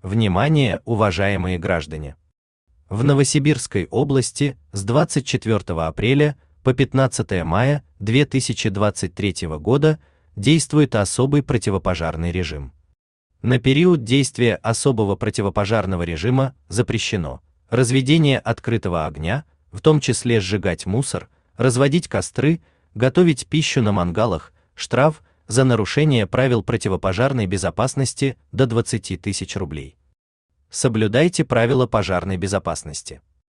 Внимание, уважаемые граждане! В Новосибирской области с 24 апреля по 15 мая 2023 года действует особый противопожарный режим. На период действия особого противопожарного режима запрещено разведение открытого огня, в том числе сжигать мусор, разводить костры, готовить пищу на мангалах. Штраф за нарушение правил противопожарной безопасности до 20 000 рублей. Соблюдайте правила пожарной безопасности.